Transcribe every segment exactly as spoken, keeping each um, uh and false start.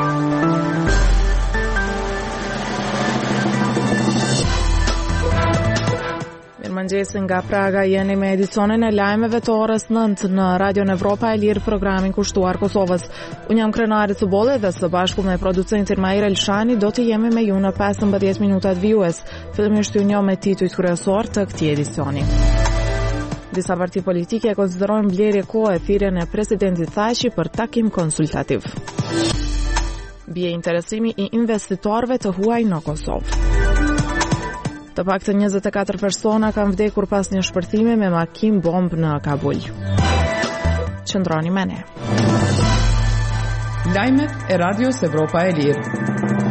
Mirëmëngjesin nga Praga, jeni me edicionin e lajmeve të orës nëntë në Radio Evropa e Lirë, programin kushtuar Kosovës. Unë jam krenarit të bolle dhe së bashku me producentin Maire Elshani do të jemi me ju në pesëmbëdhjetë minutat vijues. Fillimisht ju njoh me titujt kryesor të këtij edicioni. Disa parti politike e konsiderojnë mbledhje kohë e thirrjen e presidentit Thaçi për takim konsultativ. Bie interesimi i investitorëve të huaj në Kosovë. Të paktën njëzet e katër persona kanë vdekur pas një shpërthimi me makinë bombë në Kabul. Qëndroni me ne. Lajmet e Radios Evropa e Lirë.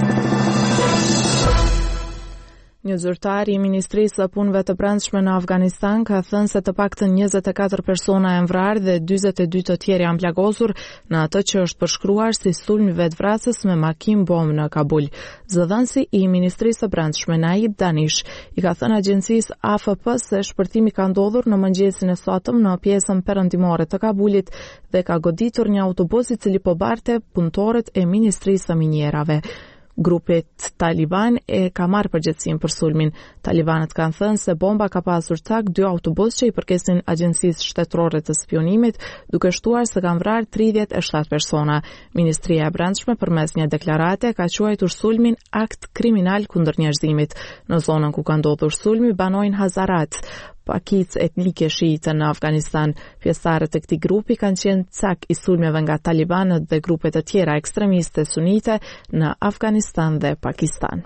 Një zyrtar i Ministrisë së Punëve të Brendshme në Afganistan ka thënë se të paktën njëzet e katër persona janë vrarë dhe dyzet e dy të tjerë janë plagosur në atë që është përshkruar si sulm vetvrasës me makinë bombë në Kabul. Zëdhënësi i Ministrisë së Brendshme Naid Danish i ka thënë agjencisë A F P se shpërtimi ka ndodhur në mëngjesin e sotëm në pjesën perëndimore të Kabulit dhe ka goditur një autobus i cili po barte punëtorët e Ministrisë së Minjerave. Grupet Taliban e ka marrë përgjegjësinë për sulmin. Talibanët kanë thënë se bomba ka pasur cak dy autobus që i përkesin agjencisë shtetërore të spionimit, duke shtuar se kanë vrarë tridhjetë e shtatë persona. Ministria e Brendshme përmes një deklarate ka quajtur sulmin akt kriminal kundër njerëzimit. Në zonën ku ka ndodhur sulmi banojnë Hazarat, pakicë etnike shiite në Afganistan. Pjesëtarët e këtij grupi kanë qenë cak i sulmeve nga talibanët dhe grupet e tjera ekstremiste sunite në Afganistan dhe Pakistan.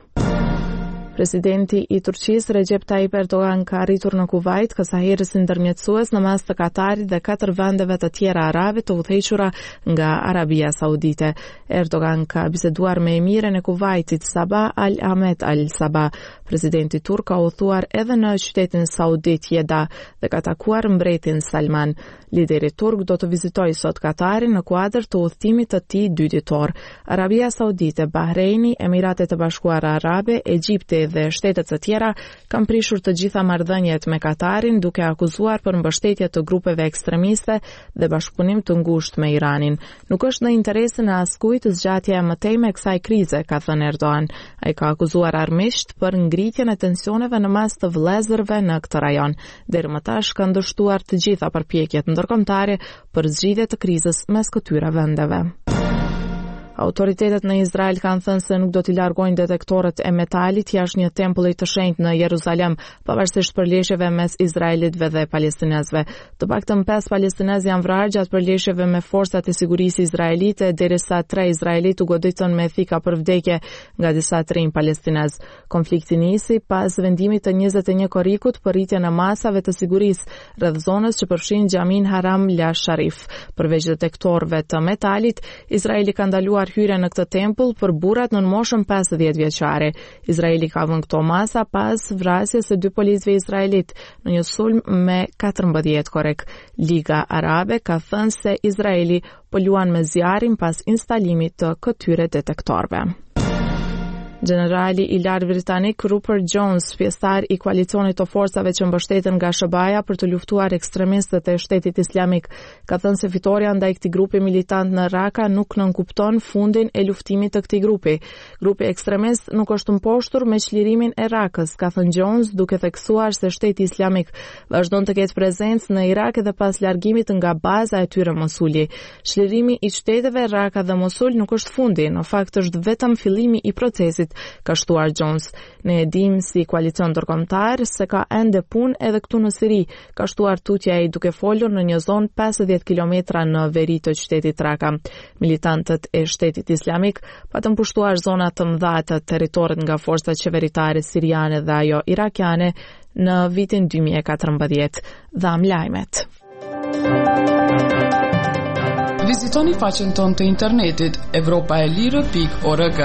Presidenti i Turqisë Recep Tayyip Erdogan ka arritur në Kuvajt, kësajherës ndërmjetësues në mes të Katarit dhe katër vendeve të tjera arabe të udhëhequra nga Arabia Saudite. Erdogan ka biseduar me emiren e Kuvajtit Sabah Al Ahmed Al Sabah. Presidenti turk ka udhëtuar edhe në qytetin saudit Jeddah dhe ka takuar mbretin Salman. Lideri turk do të vizitojë sot Katarin në kuadër të udhëtimit të tij dy ditor. Arabia Saudite, Bahreini, Emiratet e Bashkuara Arabe, Egjipti dhe shtetet e tjera kanë prishur të gjitha marrëdhëniet me Katarin, duke akuzuar për mbështetje të grupeve ekstremiste dhe bashkëpunim të ngushtë me Iranin. Nuk është në interesin e askujt zgjatja e mëtejme e kësaj krize, ka thënë Erdogan. Ai ka akuzuar armiqt për ngritjen e tensioneve në mes të vëllezërve në këtë rajon. Deri më tash kanë dështuar të gjitha përpjekjet ndërkombëtare për zgjidhje të krizës mes këtyre vendeve. Autoritetet në Izrael kanë thënë se nuk do t'i largojnë detektorët e metalit jashtë një tempulli të shenjtë në Jeruzalem, pavarësisht përleshjeve mes izraelitëve dhe palestinezëve. Të paktën pesë palestinezë janë vrarë gjatë përleshjeve me forcat e sigurisë izraelite, derisa tre izraelitë u goditën me thika për vdekje nga disa trinj palestinezë. Konflikti nisi pas vendimit të njëzet e një korrikut për rritjen e masave të sigurisë rreth zonës që përfshin Xhamin Haram La Sharif. Përveç detektorëve të metalit, Izraeli ka ndaluar hyrja në këtë tempull për burrat në moshën pesëdhjetë vjeçare. Izraeli ka vënë këto masa pas vrasjes së dy policëve izraelit në një sulm me katërmbëdhjetë korek. Liga Arabe ka thënë se Izraeli po luan me zjarrin pas instalimit të këtyre detektorëve. Generali i lartë britanik Rupert Jones, pjesëtar i koalicionit të forcave që mbështeten nga S B A-ja për të luftuar ekstremistët e Shtetit Islamik, ka thënë se fitoria ndaj këtij grupi militant në Raqqa nuk nënkupton fundin e luftimit të këtij grupi. Grupi ekstremist nuk është mposhtur me çlirimin e Rakës, ka thënë Jones, duke theksuar se Shteti Islamik vazhdon të ketë prezencë në Irak edhe pas largimit nga baza e tyre Mosuli. Çlirimi i qyteteve Raqqa dhe Mosul nuk është fundi, në fakt është vetëm fillimi i procesit, ka shtuar Jones. Ne e dim si koalicion ndërkombëtar se ka ende punë edhe këtu në Siri, ka shtuar tutja ai duke folur në një zonë pesëdhjetë kilometra në veri të qytetit Raqqa. Militantët e Shtetit Islamik patën pushtuar zona të mëdha të territorit nga forcat qeveritare siriane dhe ajo irakiane në vitin dy mijë e katërmbëdhjetë. Dham lajmet. Vizitoni faqen tonë të internetit evropa e lirë pikë org.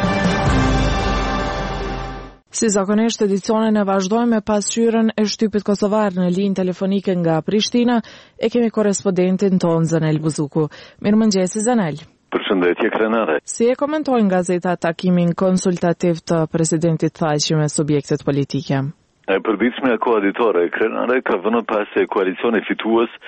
Si zakonisht, edicionin e vazhdojmë me pasqyrën e shtypit kosovar në linjë telefonike nga Prishtina. E kemi korespondentin ton Zanel Buzuku. Mirëmëngjesi Zanel. Përshëndetje Krenare. Si e komentojnë gazeta takimin konsultativ të presidentit Thaçi me subjektet politike? E përbitshme e koaditore, Krenare ka vënë pas se koalicioni fitues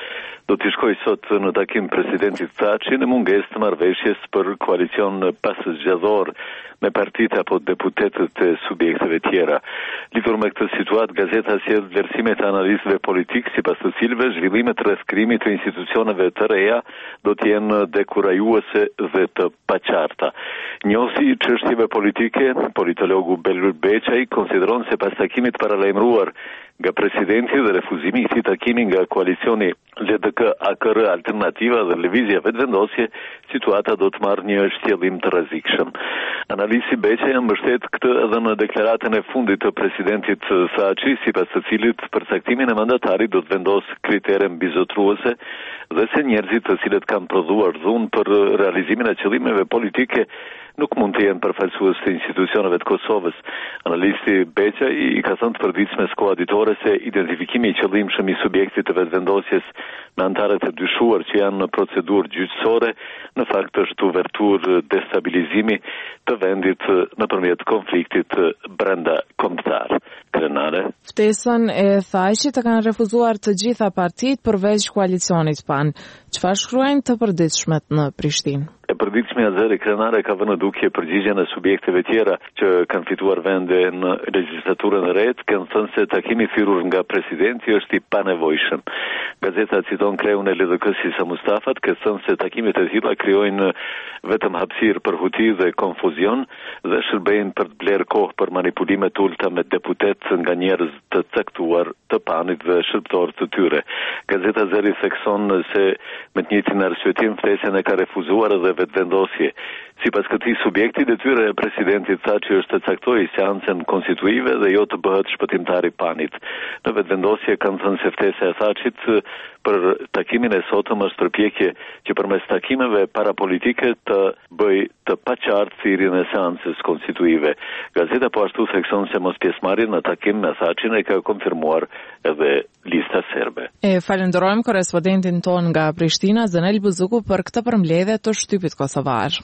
Do t'i shkoj sot në takim presidentit Thaçi në mungesë të marrëveshjes për koalicion paszgjedhor me partitë apo deputetët e subjekteve tjera. Lidhur me këtë situatë, gazeta sjell vlerësimet e analistëve politik, sipas të cilëve zhvillimet rreth krijimit të institucioneve të reja do të jenë dekurajuese dhe të paqarta. Njohësi i çështjeve politike, politologu Belur Beçaj konsideron se pas takimit paralajmëruar nga presidenti dhe refuzimi i këtij takimi nga koalicioni L D K A K R Alternativa dhe Lëvizja Vetëvendosje, situata do të marrë një shtjellim të rrezikshëm. Analisti Beçaj mbështet këtë edhe në deklaratën e fundit të presidentit Thaçi, sipas të cilit përcaktimin e mandatarit do të vendosë kritere mbizotruese dhe se njerëzit të cilët kanë prodhuar dhunë për realizimin e qëllimeve politike nuk mund të jenë përfaqësues të institucioneve të Kosovës. Analisti Beçaj i ka thënë të përditshme koaditore se identifikimi i qëllimshëm i subjektit të vetëvendosjes me anëtarët e dyshuar që janë në procedurë gjyqësore në fakt është uverturë destabilizimi të vendit nëpërmjet konfliktit brenda kombëtar. Krenare. Ftesën e Thaçit të kanë refuzuar të gjitha partitë përveç koalicionit P A N. Çfarë shkruajnë të përditshmet në Prishtinë? E përditshme Azeri Krenare ka vënë dukje përgjigjen e subjekteve tjera që kanë fituar vende në legjislaturën e re, kanë thënë se takimi thirrur nga presidenti është i panevojshëm. Gazeta citon kreun e L D K-s Isa Mustafat, që thënë se takimet e tilla krijojnë vetëm hapësirë për huti dhe konfuzion dhe shërbejnë për të blerë kohë për manipulime të ulta me deputet nga njerëz të caktuar të P A N-it dhe shërbëtorë të tyre. Gazeta Zeri thekson se me të njëjtin arsyetim ftesën e ka refuzuar edhe vetëvendosje. Sipas këtij subjekti, detyra e presidentit Thaçi është të caktojë seancën konstituive dhe jo të bëhet shpëtimtar i P A N-it. Në vetëvendosje kanë thënë se ftesa e Thaçit për takimin e sotëm është përpjekje që përmes takimeve parapolitike të bëj të paqartë thirrjen e seancës konstituive. Gazeta po ashtu thekson se mos pjesëmarrjen në takim me Thaçin e ka konfirmuar edhe lista serbe. E falenderojmë korrespondentin ton nga Prishtina, Zenel Buzuku, për këtë përmbledhje të shtypit kosovar.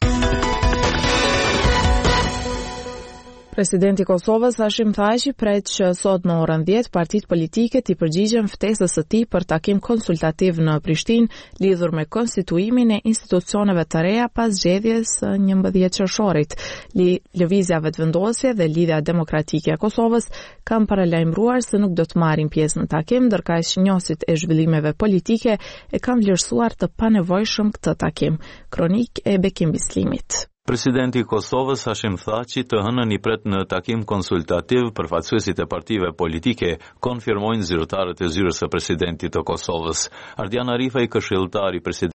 Presidenti i Kosovës Hashim Thaçi pret që sot në orën dhjetë partitë politike t'i përgjigjen ftesës së tij për takim konsultativ në Prishtinë lidhur me konstituimin e institucioneve të reja pas zgjedhjes së njëmbëdhjetë qershorit. Lëvizja Vetëvendosje dhe Lidhja Demokratike e Kosovës kanë paralajmëruar se nuk do të marrin pjesë në takim, ndërkaq njohësit e zhvillimeve politike e kanë vlerësuar të panevojshëm këtë takim. Kronik e Bekim Bislimit. Presidenti i Kosovës Hashim Thaçi të hënën i pret në takim konsultativ përfaqësuesit e partive politike, konfirmojnë zyrtarët e zyrës së presidentit të Kosovës. Ardian Arifaj, këshilltar i presidentit